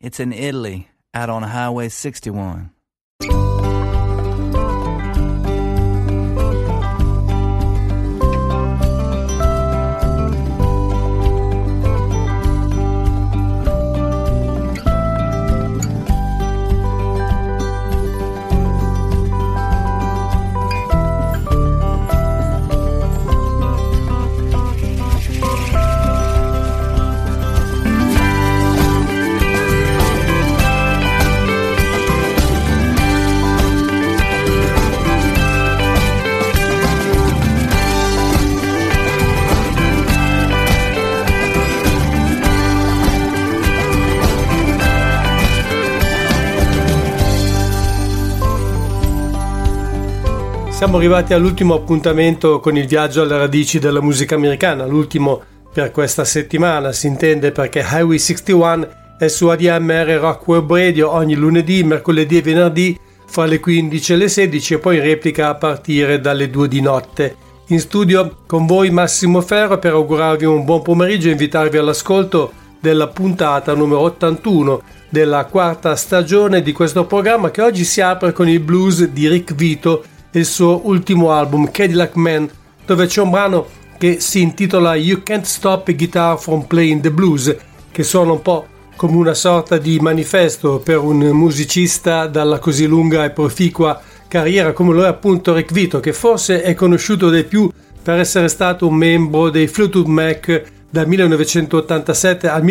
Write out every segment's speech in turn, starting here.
It's in Italy, out on Highway 61. Siamo arrivati all'ultimo appuntamento con il viaggio alle radici della musica americana, l'ultimo per questa settimana, si intende, perché Highway 61 è su ADMR Rock Web Radio ogni lunedì, mercoledì e venerdì fra le 15 e le 16 e poi in replica a partire dalle 2 di notte. In studio con voi Massimo Ferro per augurarvi un buon pomeriggio e invitarvi all'ascolto della puntata numero 81 della quarta stagione di questo programma, che oggi si apre con il blues di Rick Vito, il suo ultimo album Cadillac Man, dove c'è un brano che si intitola You Can't Stop a Guitar from Playing the Blues, che suona un po' come una sorta di manifesto per un musicista dalla così lunga e proficua carriera come lo è appunto Rick Vito, che forse è conosciuto dai più per essere stato un membro dei Fleetwood Mac dal 1987 al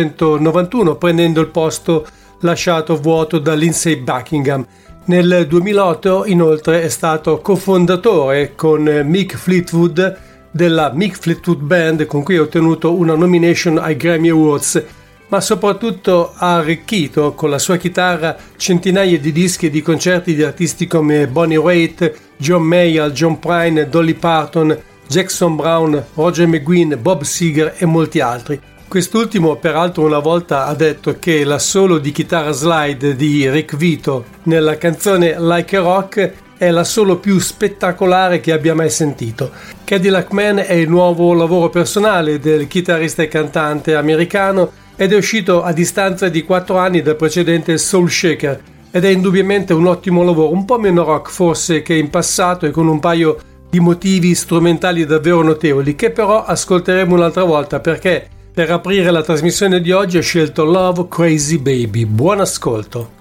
1991, prendendo il posto lasciato vuoto da Lindsey Buckingham. Nel 2008 inoltre è stato cofondatore con Mick Fleetwood della Mick Fleetwood Band, con cui ha ottenuto una nomination ai Grammy Awards, ma soprattutto ha arricchito con la sua chitarra centinaia di dischi e di concerti di artisti come Bonnie Raitt, John Mayall, John Prine, Dolly Parton, Jackson Browne, Roger McGuinn, Bob Seger e molti altri. Quest'ultimo peraltro una volta ha detto che l'assolo di chitarra slide di Rick Vito nella canzone Like a Rock è l'assolo più spettacolare che abbia mai sentito. Cadillac Man è il nuovo lavoro personale del chitarrista e cantante americano ed è uscito a distanza di 4 anni dal precedente Soul Shaker ed è indubbiamente un ottimo lavoro, un po' meno rock forse che in passato e con un paio di motivi strumentali davvero notevoli, che però ascolteremo un'altra volta, perché per aprire la trasmissione di oggi ho scelto Love Crazy Baby. Buon ascolto.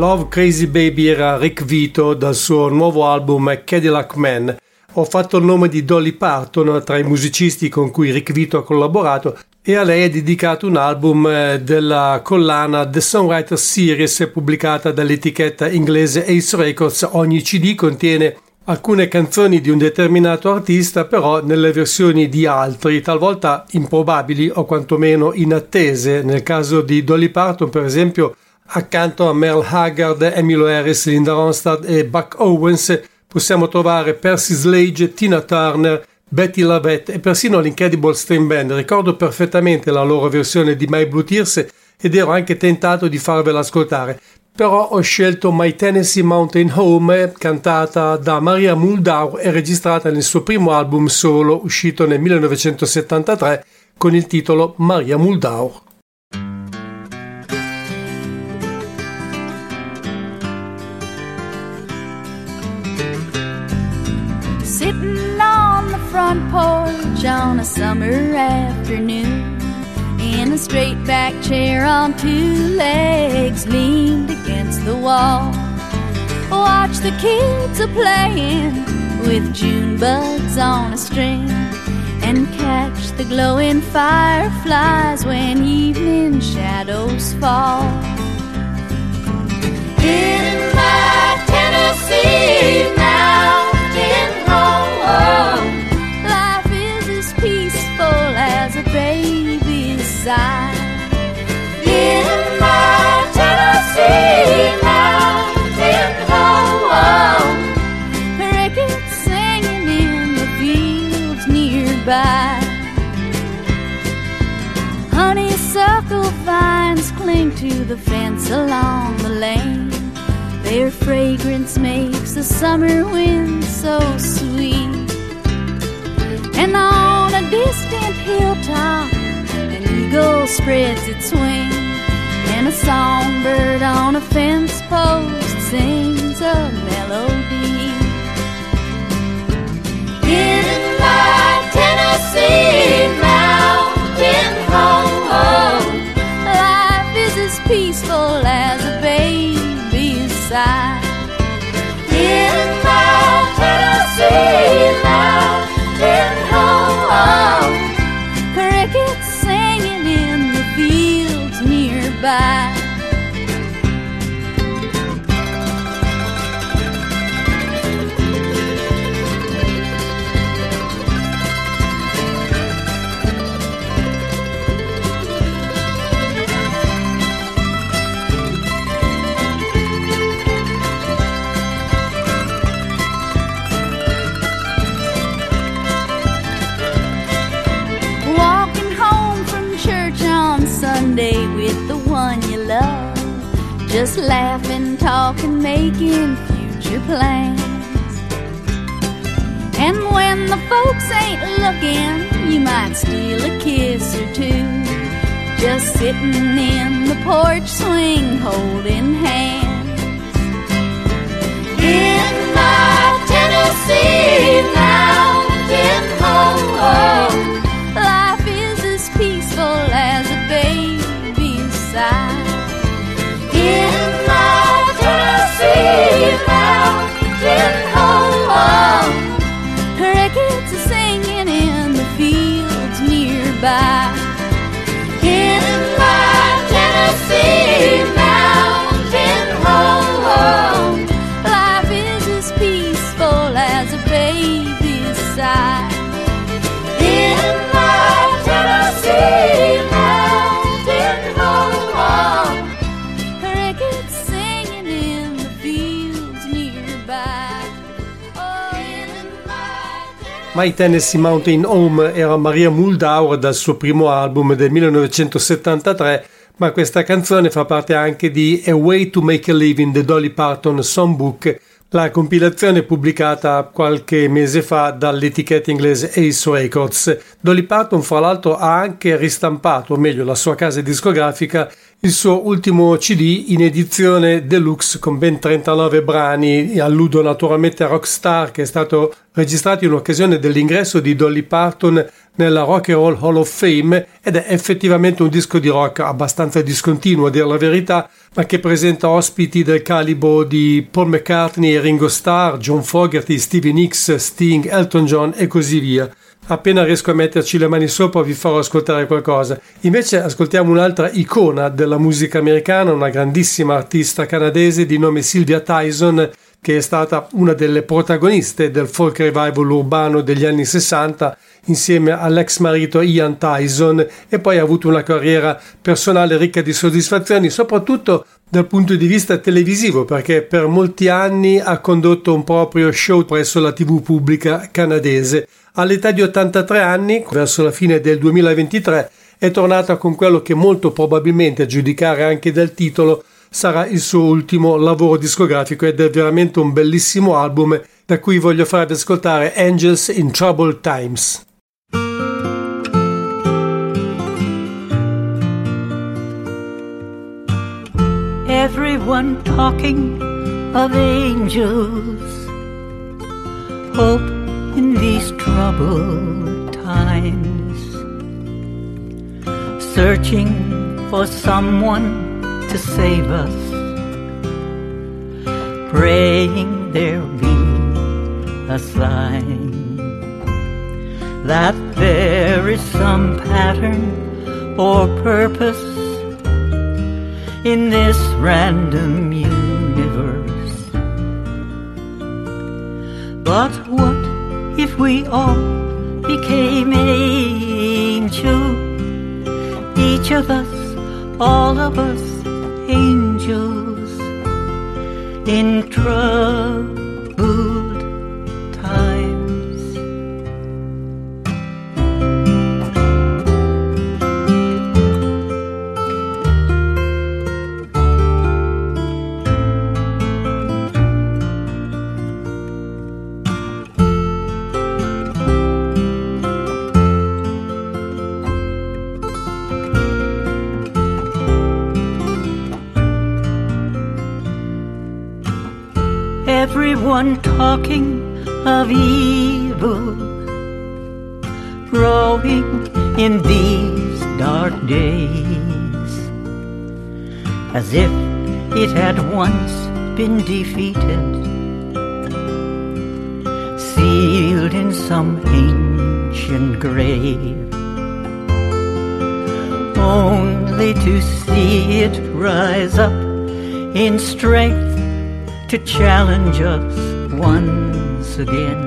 Love Crazy Baby era Rick Vito dal suo nuovo album Cadillac Man. Ho fatto il nome di Dolly Parton tra i musicisti con cui Rick Vito ha collaborato e a lei è dedicato un album della collana The Songwriter Series pubblicata dall'etichetta inglese Ace Records. Ogni CD contiene alcune canzoni di un determinato artista, però nelle versioni di altri, talvolta improbabili o quantomeno inattese. Nel caso di Dolly Parton, per esempio, accanto a Merle Haggard, Emmylou Harris, Linda Ronstadt e Buck Owens possiamo trovare Percy Sledge, Tina Turner, Betty Lavette e persino l'Incredible String Band. Ricordo perfettamente la loro versione di My Blue Tears ed ero anche tentato di farvela ascoltare, però ho scelto My Tennessee Mountain Home, cantata da Maria Muldaur e registrata nel suo primo album solo uscito nel 1973 con il titolo Maria Muldaur. Sitting on the front porch on a summer afternoon, in a straight back chair on two legs leaned against the wall, watch the kids a-playing with June bugs on a string, and catch the glowing fireflies when evening shadows fall. In my Tennessee mountain home, life is as peaceful as a baby's sigh. In my Tennessee mountain home, crickets singing in the fields nearby. Honeysuckle vines cling to the fence along the lane. Their fragrance makes the summer wind so sweet. And on a distant hilltop, an eagle spreads its wings, and a songbird on a fence post sings a melody. In my Tennessee mountain home, life is as peaceful as a baby's sigh. In my Tennessee mountain home, crickets singing in the fields nearby. Sunday with the one you love, just laughing, talking, making future plans. And when the folks ain't looking, you might steal a kiss or two, just sitting in the porch swing, holding hands. In my Tennessee mountain home, life is as peaceful as a baby's sigh. In my Tennessee mountain home, crickets are singing in the fields nearby. In my Tennessee mountain home, life is as peaceful as a baby's sigh. In my Tennessee mountain home, crickets singing in the fields nearby. Oh, in My Tennessee Mountain Home era Maria Muldaur dal suo primo album del 1973, ma questa canzone fa parte anche di A Way to Make a Living, The Dolly Parton Songbook, la compilazione pubblicata qualche mese fa dall'etichetta inglese Ace Records. Dolly Parton, fra l'altro, ha anche ristampato, o meglio la sua casa discografica, il suo ultimo CD in edizione deluxe con ben 39 brani. Alludo naturalmente a Rockstar, che è stato registrato in occasione dell'ingresso di Dolly Parton nella Rock and Roll Hall of Fame ed è effettivamente un disco di rock abbastanza discontinuo a dire la verità, ma che presenta ospiti del calibro di Paul McCartney e Ringo Starr, John Fogerty, Stevie Nicks, Sting, Elton John e così via. Appena riesco a metterci le mani sopra vi farò ascoltare qualcosa. Invece ascoltiamo un'altra icona della musica americana, una grandissima artista canadese di nome Sylvia Tyson, che è stata una delle protagoniste del folk revival urbano degli anni 60 insieme all'ex marito Ian Tyson, e poi ha avuto una carriera personale ricca di soddisfazioni, soprattutto dal punto di vista televisivo, perché per molti anni ha condotto un proprio show presso la TV pubblica canadese. All'età di 83 anni, verso la fine del 2023, è tornata con quello che molto probabilmente, a giudicare anche dal titolo, sarà il suo ultimo lavoro discografico, ed è veramente un bellissimo album da cui voglio farvi ascoltare Angels in Troubled Times. Everyone talking of angels, hope in these troubled times, searching for someone to save us, praying there'll be a sign that there is some pattern or purpose in this random universe. But what if we all became angels? Each of us, all of us, angels in troubled times. Everyone talking of evil growing in these dark days, as if it had once been defeated, sealed in some ancient grave, only to see it rise up in strength to challenge us once again.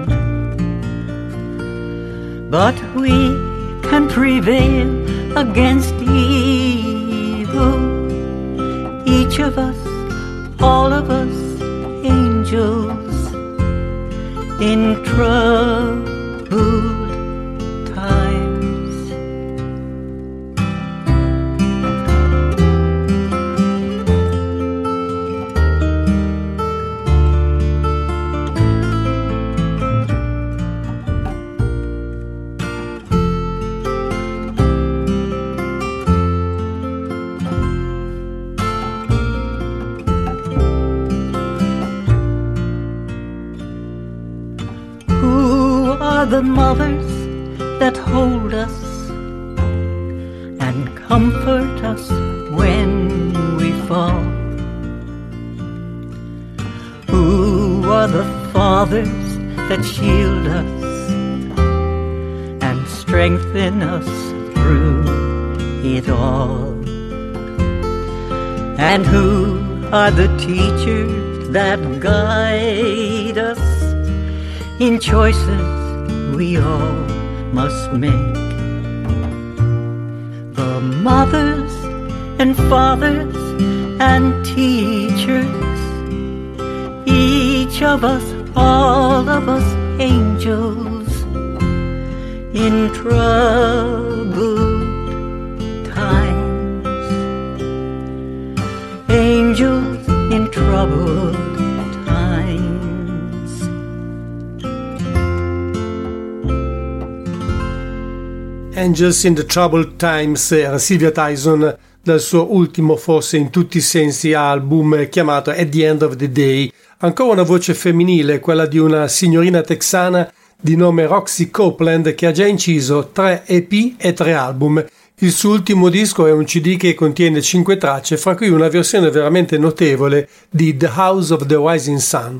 But we can prevail against evil, each of us, all of us, angels in troubled times. The mothers that hold us and comfort us when we fall? Who are the fathers that shield us and strengthen us through it all? And who are the teachers that guide us in choices we all must make? The mothers and fathers and teachers, each of us, all of us, angels in troubled times. Angels in troubled times. Angels in the Troubled Times era Sylvia Tyson dal suo ultimo, forse in tutti i sensi, album chiamato At the End of the Day. Ancora una voce femminile, quella di una signorina texana di nome Roxy Copeland, che ha già inciso 3 EP e 3 album. Il suo ultimo disco è un CD che contiene 5 tracce, fra cui una versione veramente notevole di The House of the Rising Sun.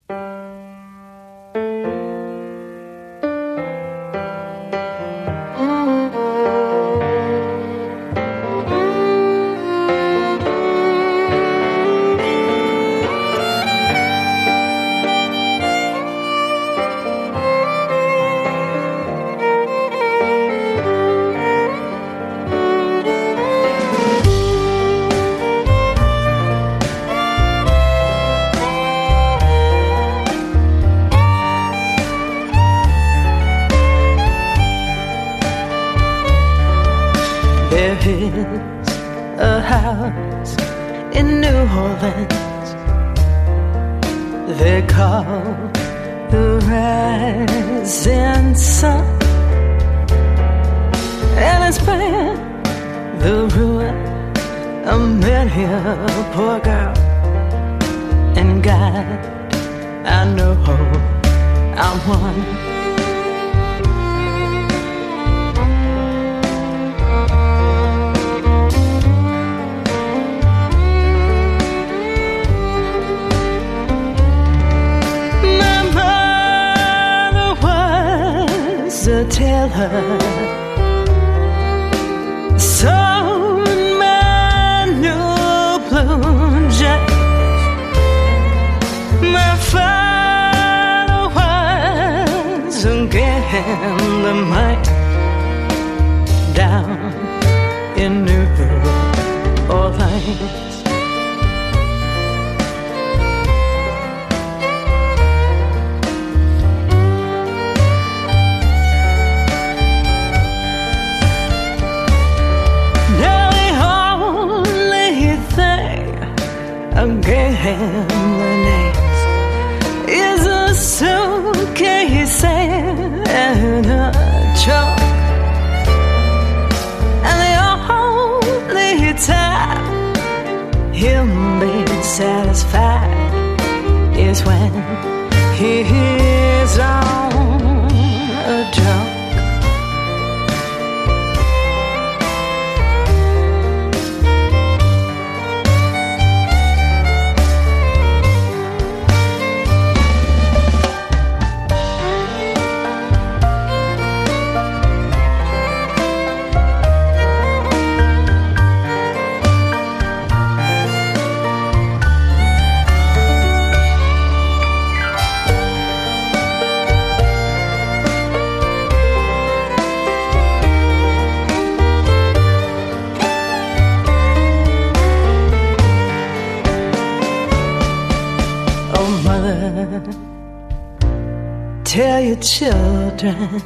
Tell your children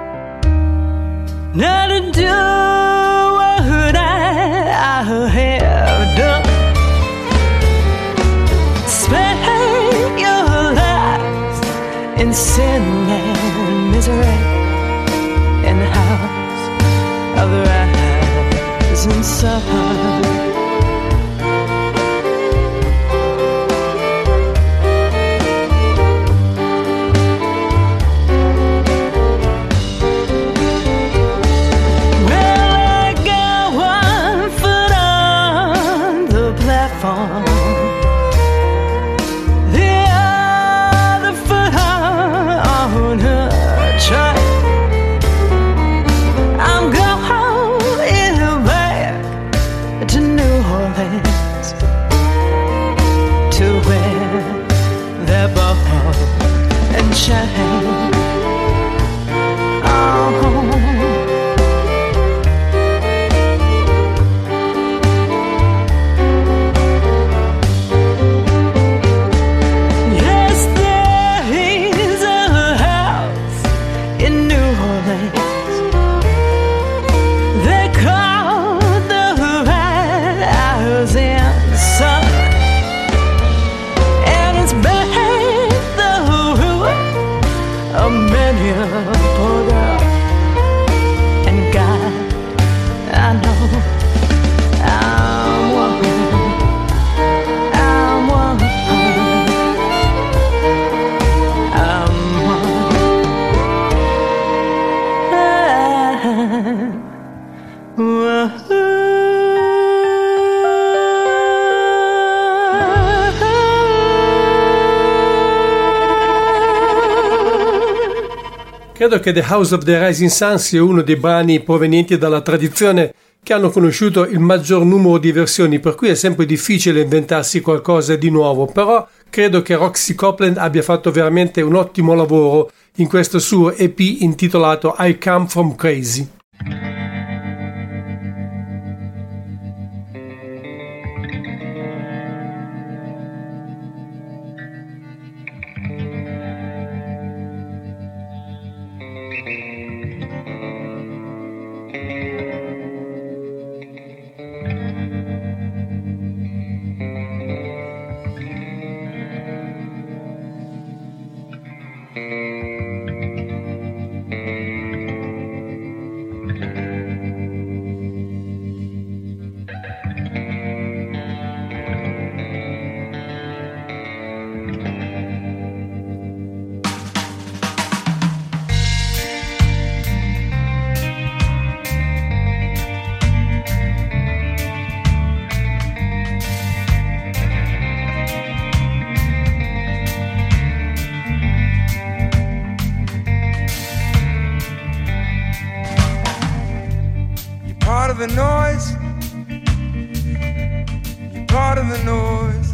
not to do what I have done. Spend your lives in sin and misery in the house of the rising sun. Credo che The House of the Rising Sun sia uno dei brani provenienti dalla tradizione che hanno conosciuto il maggior numero di versioni, per cui è sempre difficile inventarsi qualcosa di nuovo, però credo che Roxy Copeland abbia fatto veramente un ottimo lavoro in questo suo EP intitolato I Come From Crazy. The noise, you're part of the noise,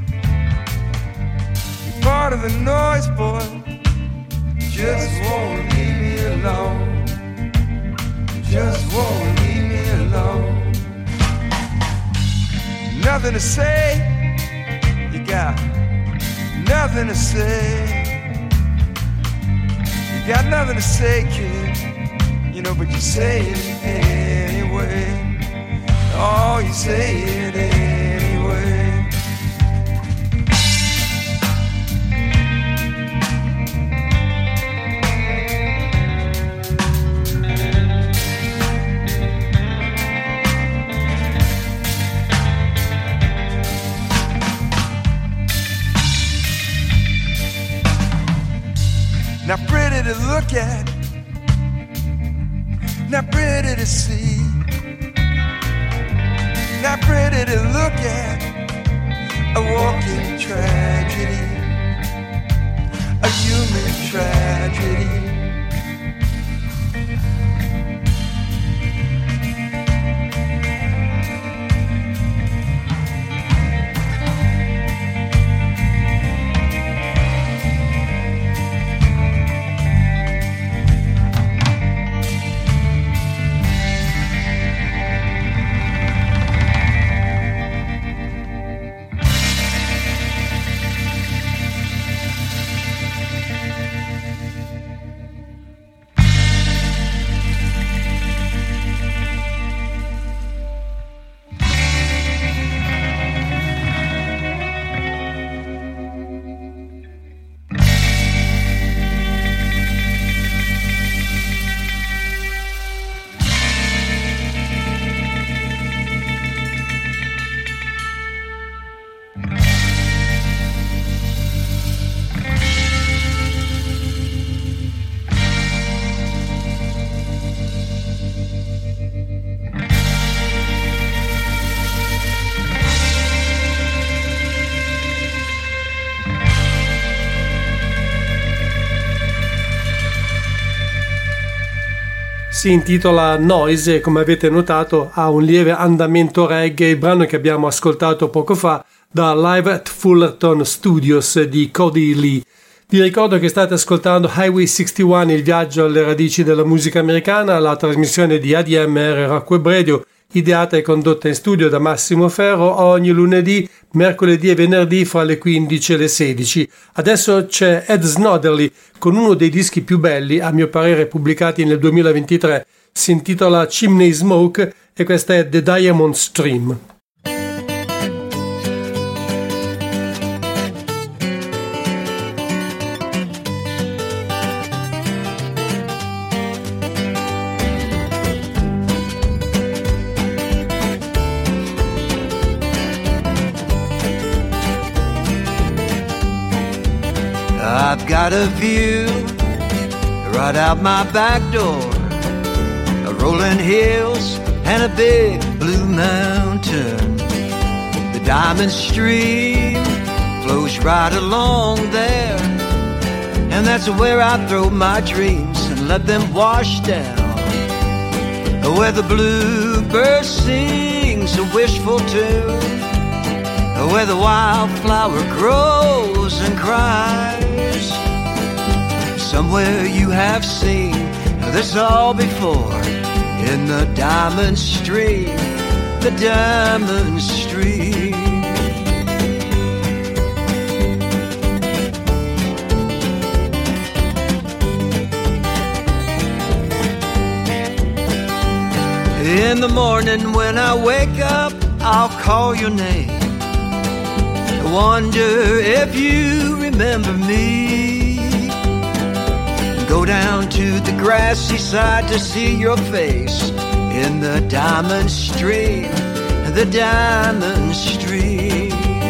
you're part of the noise, boy. Just won't leave me alone, just won't leave me alone. Nothing to say, you got nothing to say, you got nothing to say, kid, you know, but you say it anyway. Oh, you say it anyway. Not pretty to look at, not pretty to see, not pretty to look at, a walking tragedy, a human tragedy. Si intitola Noise e, come avete notato, ha un lieve andamento reggae, il brano che abbiamo ascoltato poco fa da Live at Fullerton Studios di Cody Lee. Vi ricordo che state ascoltando Highway 61, il viaggio alle radici della musica americana, la trasmissione di ADMR Rock Web Radio, ideata e condotta in studio da Massimo Ferro ogni lunedì, mercoledì e venerdì fra le 15 e le 16. Adesso c'è Ed Snodderly con uno dei dischi più belli, a mio parere pubblicati nel 2023. Si intitola Chimney Smoke e questa è The Diamond Stream. I've got a view right out my back door, rolling hills and a big blue mountain. The Diamond Stream flows right along there, and that's where I throw my dreams and and let them wash down where the bluebird sings a wishful tune, where the wildflower grows and cries. Somewhere you have seen this all before, in the diamond stream, the diamond stream. In the morning when I wake up, I'll call your name. I wonder if you remember me. Go down to the grassy side to see your face in the diamond stream, the diamond stream.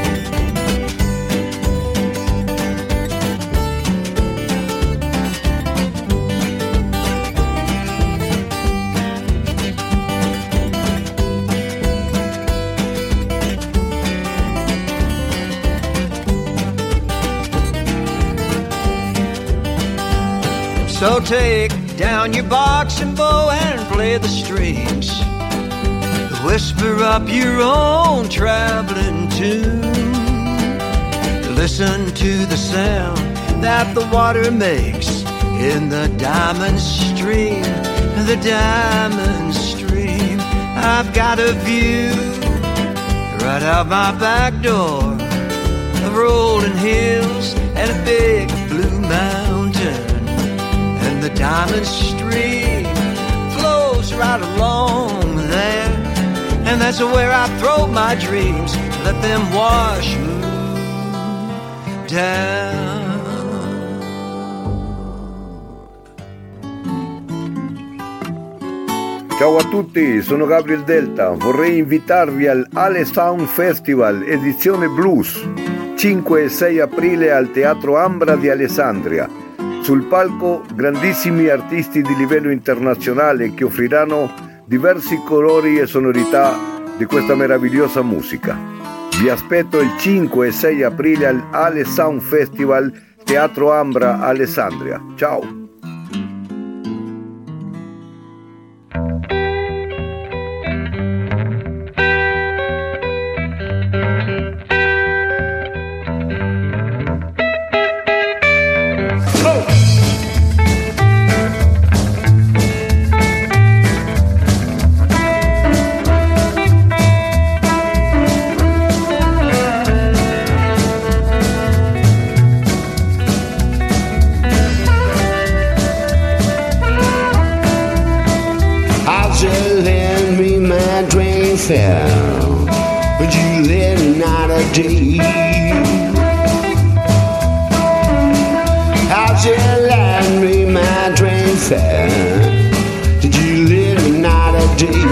So take down your box and bow and play the strings. Whisper up your own traveling tune. Listen to the sound that the water makes in the diamond stream, the diamond stream. I've got a view right out my back door of rolling hills and a big blue mountain. The diamond stream flows right along there, and that's where I throw my dreams, let them wash down. Ciao a tutti, sono Gabriel Delta. Vorrei invitarvi al Ale Sound Festival edizione blues 5 e 6 aprile al Teatro Ambra di Alessandria. Sul palco grandissimi artisti di livello internazionale che offriranno diversi colori e sonorità di questa meravigliosa musica. Vi aspetto il 5 e 6 aprile al Ale Sound Festival Teatro Ambra Alessandria. Ciao! Would you let night or day? How'd you lend me my train fare? Did you let night or day?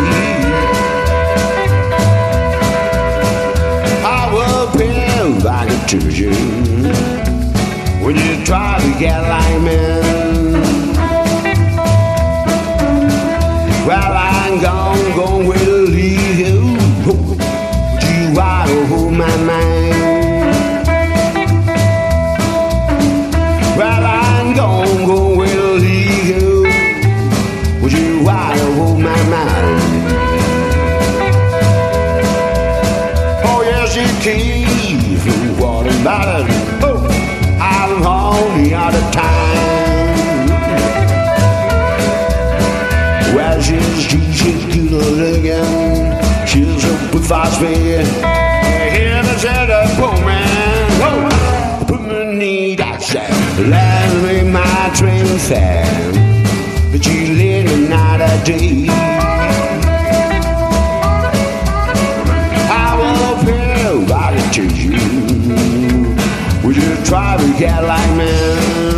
I will pay back to you when you try to get like me. Well, I'm gone with you. Would you ride over my mind? Well, I'm gone with you. Would you ride over my mind? Oh, yes, you keep what about it. Oh, I'm home the other time. Well, she's good looking. She's up with phosphate. Here to set a poor man. Whoa, put my knee outside. Lend me my train fare, but you let me night or day. I will pay back to you. Would you try to get like me?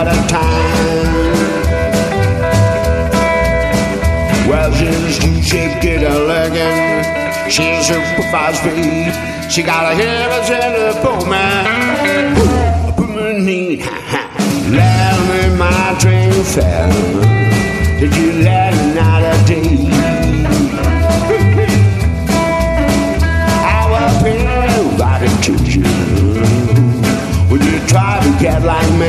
at a time. Well, she get a legging. She's super 5 feet. She got a head and a poor man. Put me knee. Let me my train fell. Did you let it not a day? I will pay nobody to you. When you try to get like me.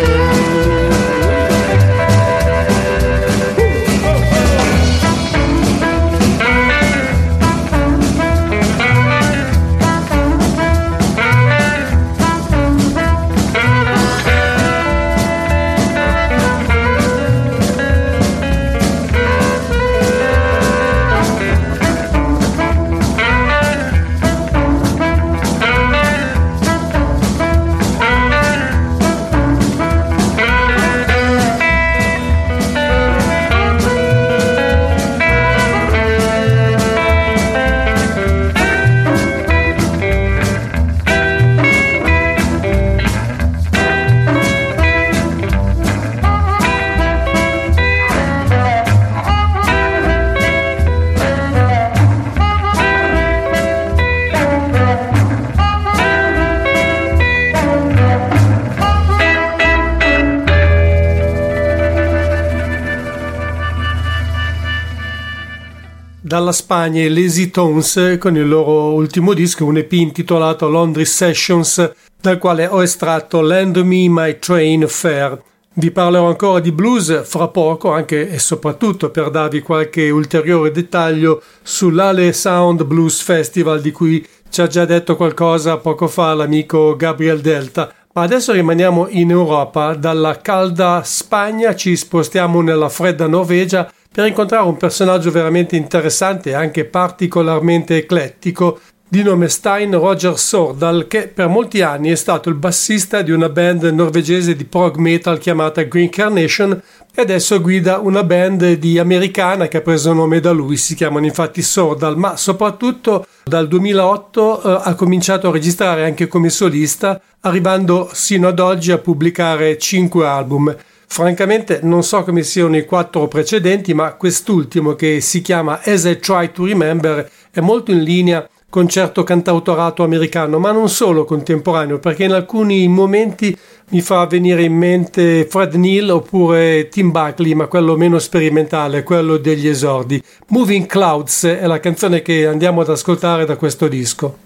Dalla Spagna i Lazy Tones con il loro ultimo disco, un EP intitolato Laundry Sessions, dal quale ho estratto Lend Me My Train Fare. Vi parlerò ancora di blues fra poco, anche e soprattutto per darvi qualche ulteriore dettaglio sull'Ale Sound Blues Festival di cui ci ha già detto qualcosa poco fa l'amico Gabriel Delta. Ma adesso rimaniamo in Europa, dalla calda Spagna ci spostiamo nella fredda Norvegia per incontrare un personaggio veramente interessante e anche particolarmente eclettico di nome Stein Roger Sordal, che per molti anni è stato il bassista di una band norvegese di prog metal chiamata Green Carnation e adesso guida una band di americana che ha preso nome da lui, si chiamano infatti Sordal, ma soprattutto dal 2008 ha cominciato a registrare anche come solista, arrivando sino ad oggi a pubblicare 5 album. Francamente non so come siano i 4 precedenti, ma quest'ultimo, che si chiama As I Try to Remember, è molto in linea con certo cantautorato americano, ma non solo contemporaneo, perché in alcuni momenti mi fa venire in mente Fred Neil oppure Tim Buckley, ma quello meno sperimentale, quello degli esordi. Moving Clouds è la canzone che andiamo ad ascoltare da questo disco.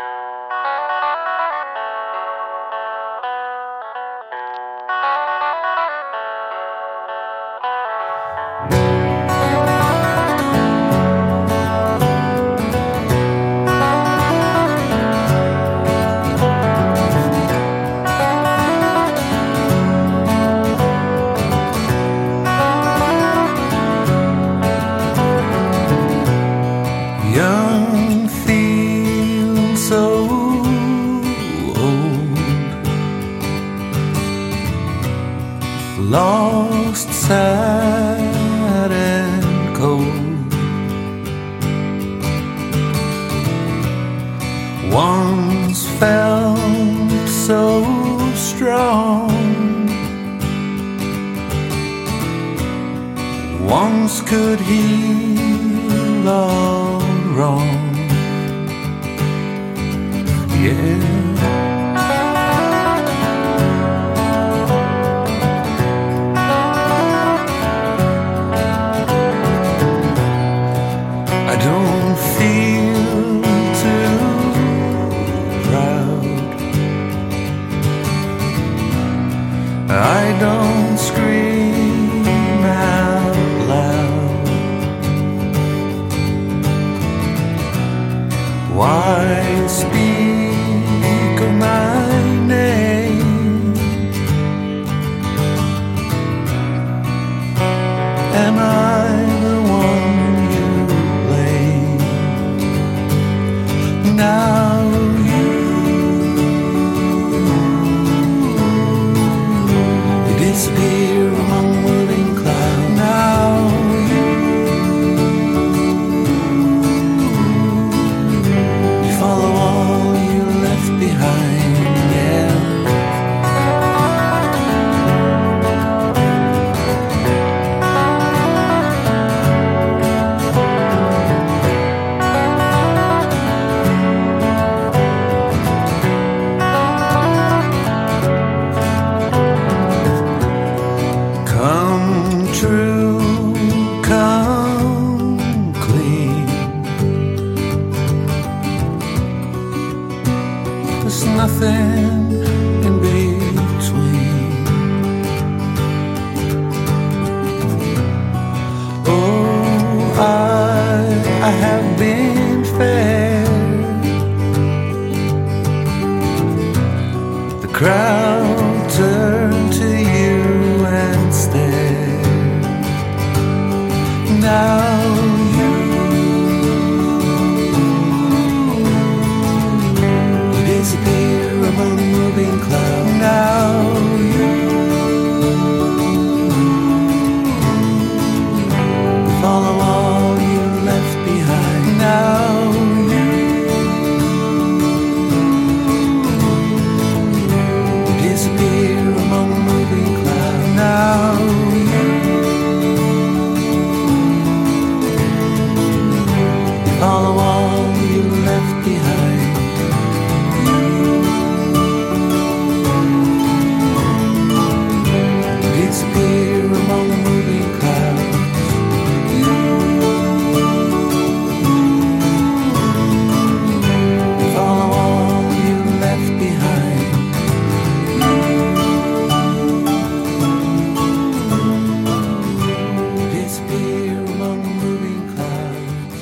Lost, sad and cold. Once felt so strong. Once could heal all wrong. Yeah. I don't scream out loud. Why speak of my name? Am I the one you blame? Now crowd turn to you and stare. Now you disappear among moving clouds. Now you follow all you left behind. Now follow all you left behind. Disappear among the moving clouds. Follow all you left behind. Disappear among the moving clouds.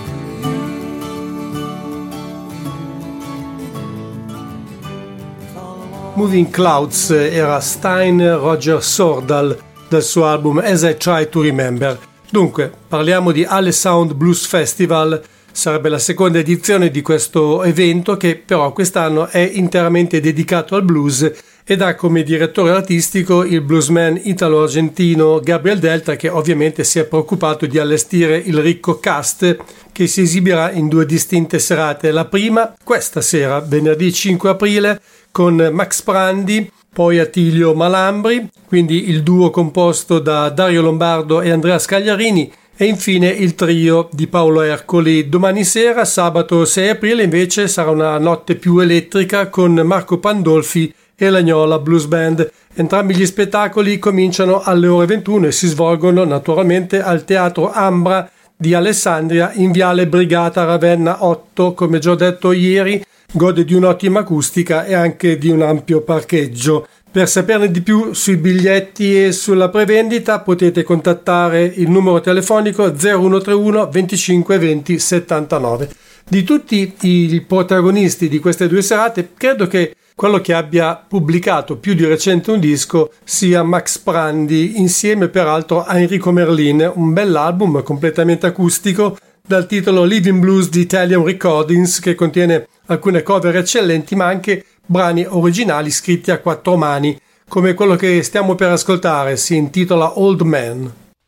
Moving Clouds era Stein Roger Sordal del suo album As I Try to Remember. Dunque, parliamo di Alessand Blues Festival, sarebbe la seconda edizione di questo evento che però quest'anno è interamente dedicato al blues ed ha come direttore artistico il bluesman italo-argentino Gabriel Delta, che ovviamente si è preoccupato di allestire il ricco cast che si esibirà in due distinte serate. La prima questa sera, venerdì 5 aprile, con Max Prandi, poi Attilio Malambri, quindi il duo composto da Dario Lombardo e Andrea Scagliarini, e infine il trio di Paolo Ercoli. Domani sera, sabato 6 aprile, invece sarà una notte più elettrica con Marco Pandolfi e l'Agnola Blues Band. Entrambi gli spettacoli cominciano alle ore 21 e si svolgono naturalmente al Teatro Ambra di Alessandria in Viale Brigata Ravenna 8, come già detto ieri. Gode di un'ottima acustica e anche di un ampio parcheggio. Per saperne di più sui biglietti e sulla prevendita potete contattare il numero telefonico 0131 25 20 79. Di tutti i protagonisti di queste due serate, credo che quello che abbia pubblicato più di recente un disco sia Max Prandi, insieme peraltro a Enrico Merlin, un bell'album completamente acustico dal titolo Living Blues di Italian Recordings, che contiene alcune cover eccellenti ma anche brani originali scritti a quattro mani, come quello che stiamo per ascoltare. Si intitola Old Man.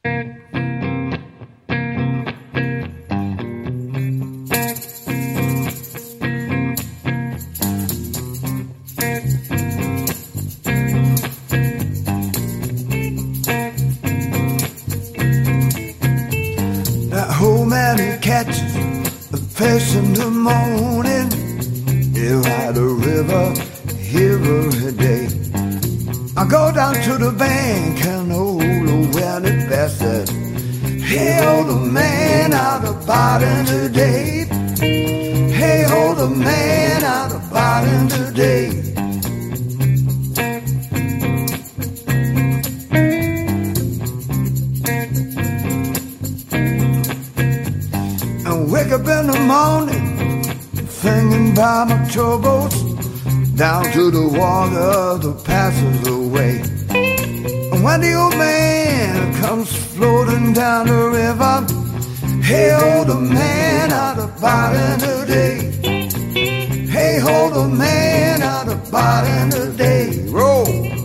That old man who catches the fish in the morning, you had a river here every day. I go down to the bank and hold when it bested. Hey, old man, out of bottom today. Hey, old man, out of bottom today. And wake up in the morning, thinking about my troubles, down to the water that passes away. And when the old man comes floating down the river, hey, old man, out of bottom today. Hey, old man, out of bottom today. Roll.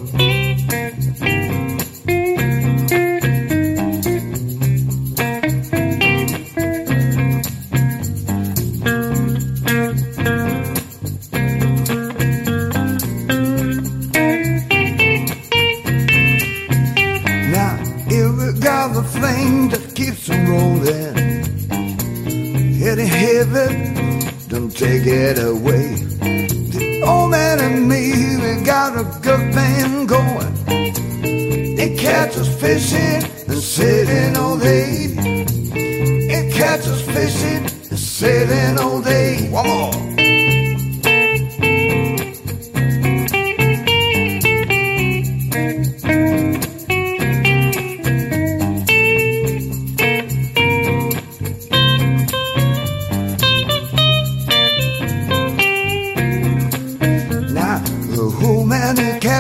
Thing that keeps them rolling, hitting heavy, don't take it away. The old man and me, we got a good thing going. It catch us fishing and sitting all day. It catch us fishing and sitting all day. One more.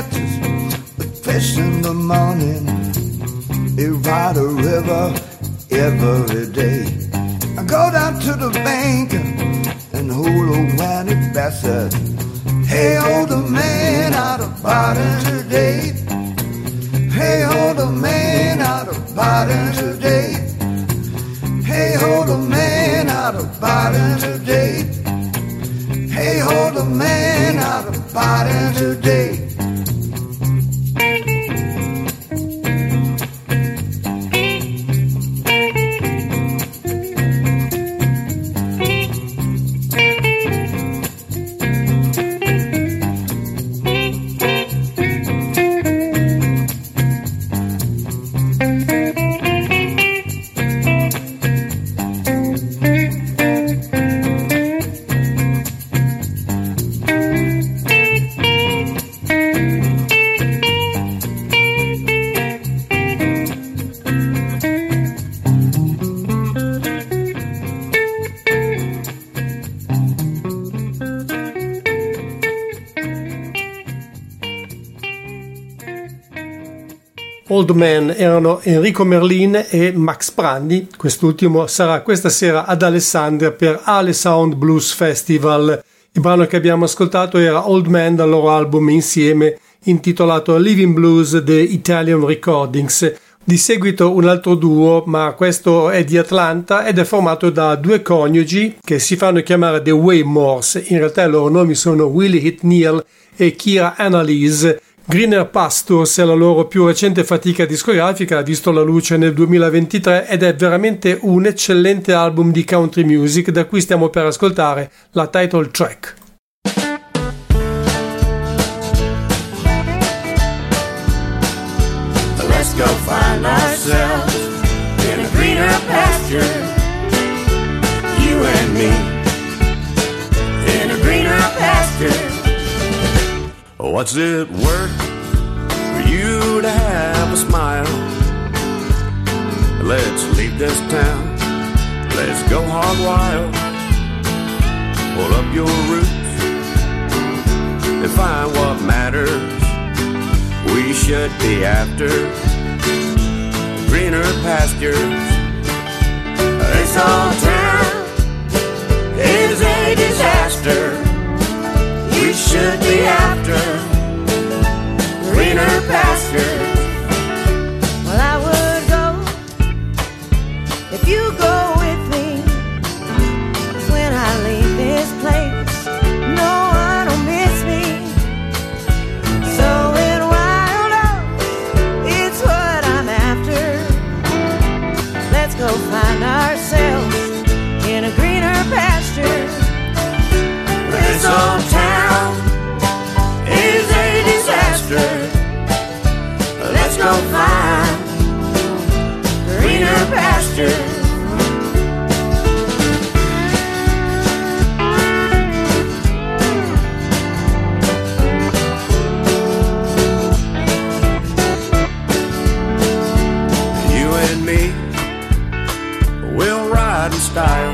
catches the fish in the morning. You ride a river every day. I go down to the bank and hold a Wanny Bassett. Hey, old man out of bottom today. Hey, old man out of bottom today. Hey, old man out of bottom today. Hey, old man out of bottom today. Old Man erano Enrico Merlin e Max Brandi, quest'ultimo sarà questa sera ad Alessandria per Ale Sound Blues Festival. Il brano che abbiamo ascoltato era Old Man dal loro album insieme intitolato Living Blues The Italian Recordings. Di seguito un altro duo, ma questo è di Atlanta ed è formato da due coniugi che si fanno chiamare The Waymores. In realtà i loro nomi sono Willie Heath Neal e Kira Annalise. Greener Pastures è la loro più recente fatica discografica, ha visto la luce nel 2023 ed è veramente un eccellente album di country music da cui stiamo per ascoltare la title track. Let's go find ourselves in a greener pasture, you and me, in a greener pasture. What's it worth for you to have a smile? Let's leave this town, let's go hog wild. Pull up your roots and find what matters. We should be after greener pastures. This old town is a disaster. We should be after greener pastures. Well, I would go if you go with me. When I leave this place, no one will miss me. So in wild oats, it's what I'm after. Let's go find ourselves in a greener pasture. This old town is a disaster. Let's go find greener pastures. You and me, we'll ride in style.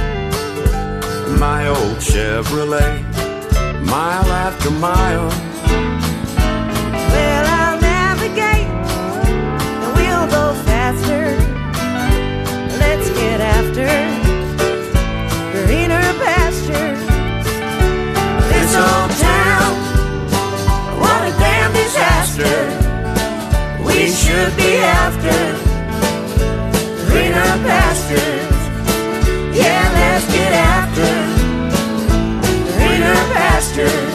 My old Chevrolet, mile after mile. Well, I'll navigate and we'll go faster. Let's get after greener pastures. This old town, what a damn disaster. We should be after greener pastures. Yeah, let's get after greener pastures.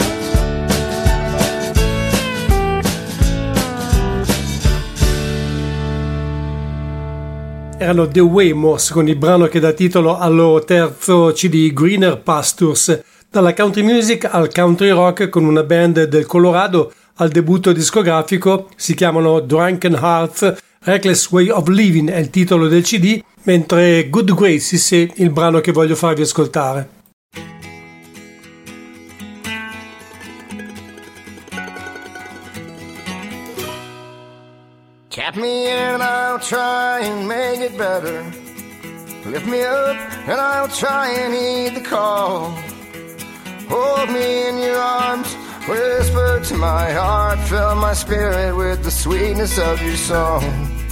Erano The Waymores con il brano che dà titolo al loro terzo CD Greener Pastures. Dalla country music al country rock con una band del Colorado al debutto discografico, si chiamano Drunken Hearts. Reckless Way of Living è il titolo del CD, mentre Good Graces è il brano che voglio farvi ascoltare. Tap me and I'll try and make it better. Lift me up and I'll try and heed the call. Hold me in your arms, whisper to my heart, fill my spirit with the sweetness of your song.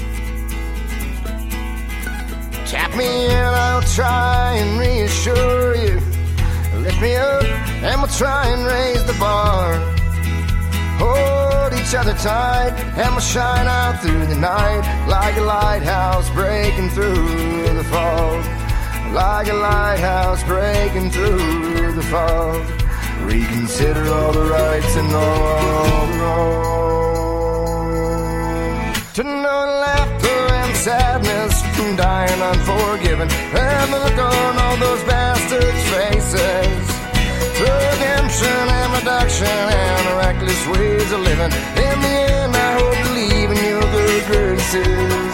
Tap me in, I'll try and reassure you. Lift me up and we'll try and raise the bar. Hold each other tight and we'll shine out through the night, like a lighthouse breaking through the fog. Like a lighthouse breaking through the fog. Reconsider all the rights and all the wrongs. To know laughter and sadness from dying unforgiven, and the look on all those bastards' faces. Redemption and reduction and reckless ways of living. In the end, I hope to believe in your good graces.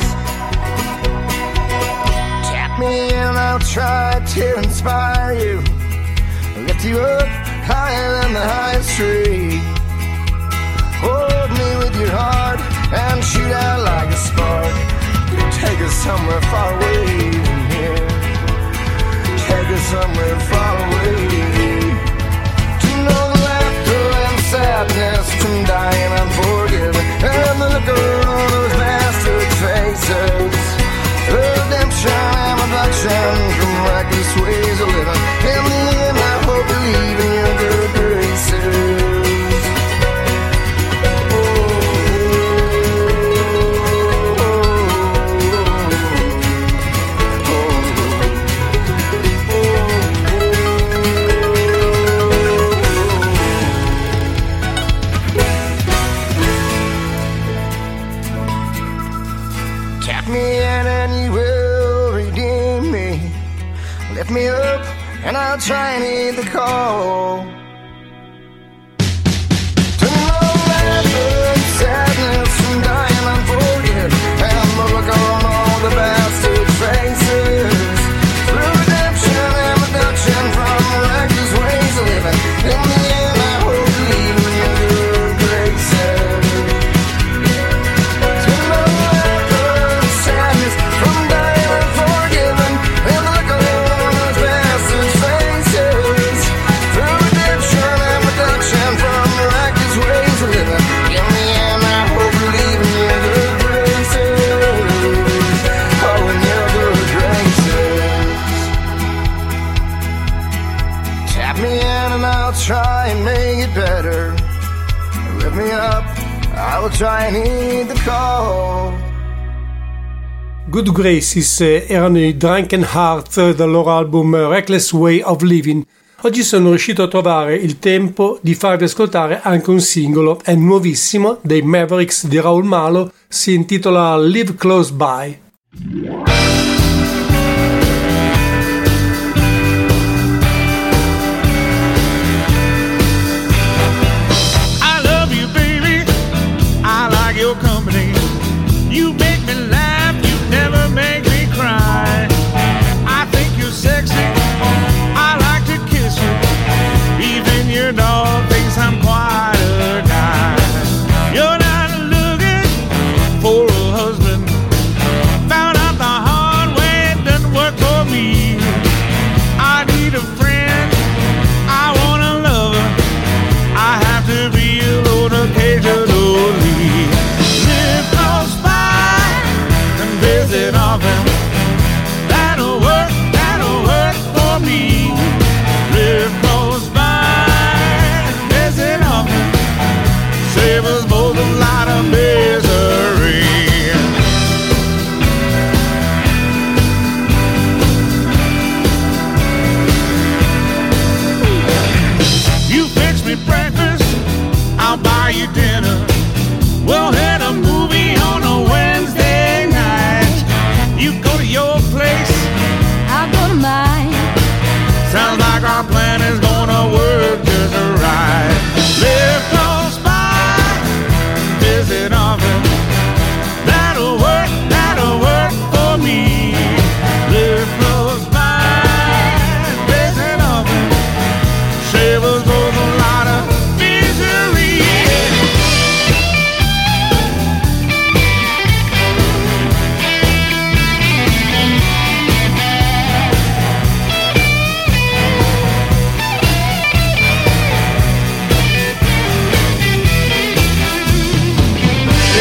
Tap me in, I'll try to inspire you. Lift you up higher than the highest tree. Hold me with your heart and shoot out like a spark. Take us somewhere far away from here. Take us somewhere far away. To know the laughter and sadness from dying unforgiven, and the look on those bastards' faces. Redemption and reduction from reckless ways of living. In the end, I hope to believe in your good graces. Me up and I'll try and heed the call. To know laughter and sadness from dying unforgiven, and the look on all the bastards' faces. Through redemption and reduction from reckless ways of living. In the end, I hope to leave in your good graces. To know laughter and sadness from dying unforgiven, and the look on try and make it better. Lift me up, I will try and heed the call. Good Graces erano i Drunken Heart dal loro album Reckless Way of Living. Oggi sono riuscito a trovare il tempo di farvi ascoltare anche un singolo, è nuovissimo, dei Mavericks di Raul Malo, si intitola Live Close By. Dog thinks I'm quite a guy. You're not looking for a husband. Found out the hard way, it doesn't work for me. I need a friend, I want a lover. I have to be alone occasionally. Live close by and visit often. That'll work for me. Live close by, save us both a lot of misery. You fix me breakfast, I'll buy you dinner. We'll hit a movie on a Wednesday night. You go to your place, I'll go to mine. Sounds like our plan is gonna work just right. Live close by, visit often. That'll work for me. Live close by, visit often. Save us both a lot of misery.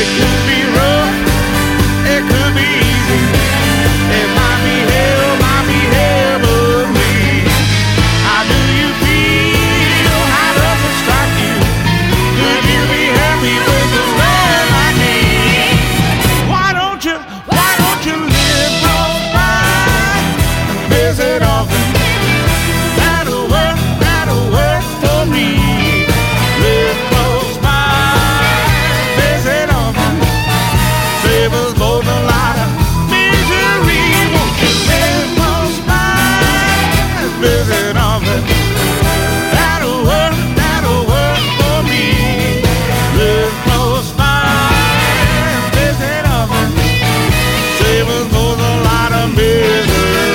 It could be rough, it could be easy. It might be hell, but me. How do you feel? How does it strike you? Could you be happy with a man like me? Why don't you live close by? Visit often. That'll work for me. Live close by. Visit often. Save us both a lot of misery. Won't you live close by? Visit often. That'll work for me. Live close by. Visit often. Save us both a lot of misery.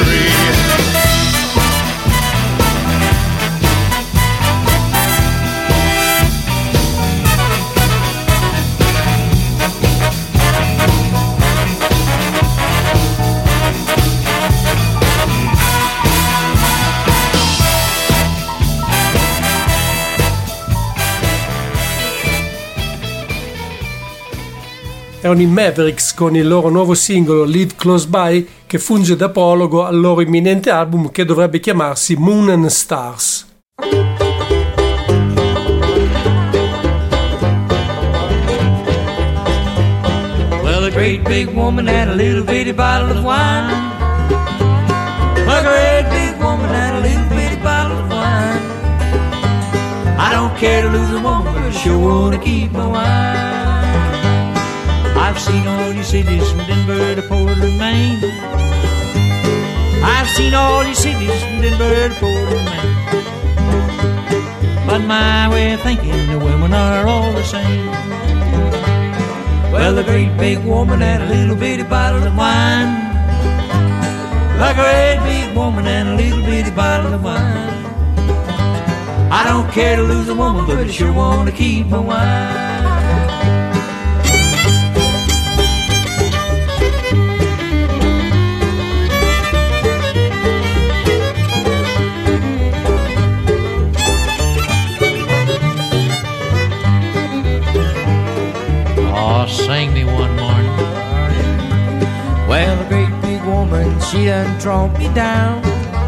Erano i Mavericks con il loro nuovo singolo Live Close By, che funge da prologo al loro imminente album che dovrebbe chiamarsi Moon and Stars. Well, a great big woman had a little bitty bottle of wine. A great big woman had a little bitty bottle of wine. I don't care to lose a woman, but I sure wanna keep my wine. I've seen all your cities from Denver to Portland, Maine. I've seen all your cities from Denver to Portland, Maine. But my way of thinking, the women are all the same. Well, the great big woman had a little bitty bottle of wine. A great big woman had a little bitty bottle of wine. I don't care to lose a woman, but I sure want to keep my wine. Sang me one morning. Well, a great big woman, she done trod me down.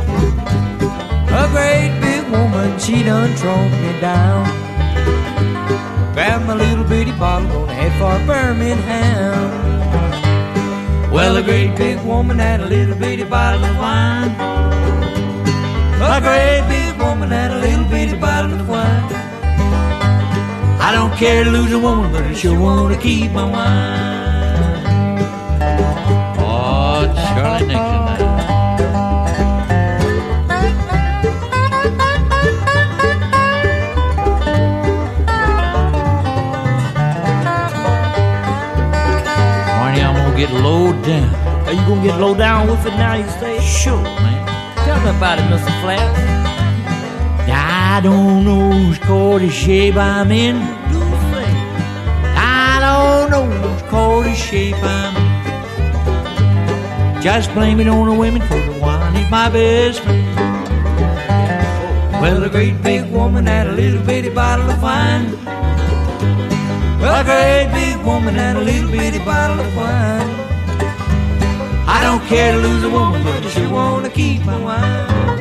A great big woman, she done trod me down. Grabbed my little bitty bottle, gonna head for Birmingham. Well, a great big woman had a little bitty bottle of wine. A great big woman had a little bitty bottle of wine. I don't care to lose a woman, but I sure want to keep my wine. Oh, Charlie Nixon now. Marty, I'm gonna get low down. Are you gonna get low down with it now, you say? Sure, man. Tell me about it, Mr. Flaps. I don't know whose quarter shape I'm in. I don't know whose quarter shape I'm in. Just blame it on the women, for the wine is my best friend. Well, a great big woman had a little bitty bottle of wine. A great big woman had a little bitty bottle of wine. I don't care to lose a woman, but I sure want to keep my wine.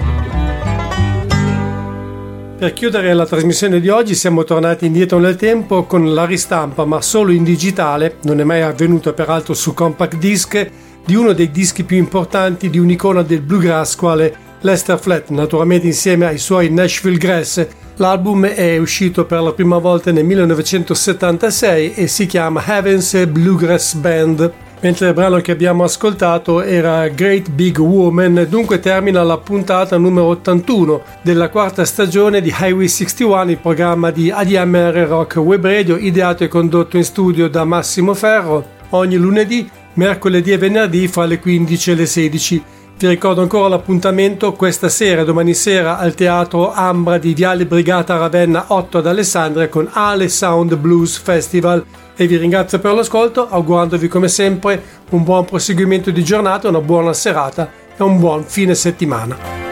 Per chiudere la trasmissione di oggi siamo tornati indietro nel tempo con la ristampa, ma solo in digitale, non è mai avvenuto peraltro su compact disc, di uno dei dischi più importanti di un'icona del bluegrass quale Lester Flatt, naturalmente insieme ai suoi Nashville Grass. L'album è uscito per la prima volta nel 1976 e si chiama Heaven's Bluegrass Band. Mentre il brano che abbiamo ascoltato era Great Big Woman, dunque termina la puntata numero 81 della quarta stagione di Highway 61, il programma di ADMR Rock Web Radio, ideato e condotto in studio da Massimo Ferro, ogni lunedì, mercoledì e venerdì fra le 15 e le 16. Vi ricordo ancora l'appuntamento questa sera, domani sera, al Teatro Ambra di Viale Brigata Ravenna 8 ad Alessandria con Ale Sound Blues Festival. E vi ringrazio per l'ascolto, augurandovi come sempre un buon proseguimento di giornata, una buona serata e un buon fine settimana.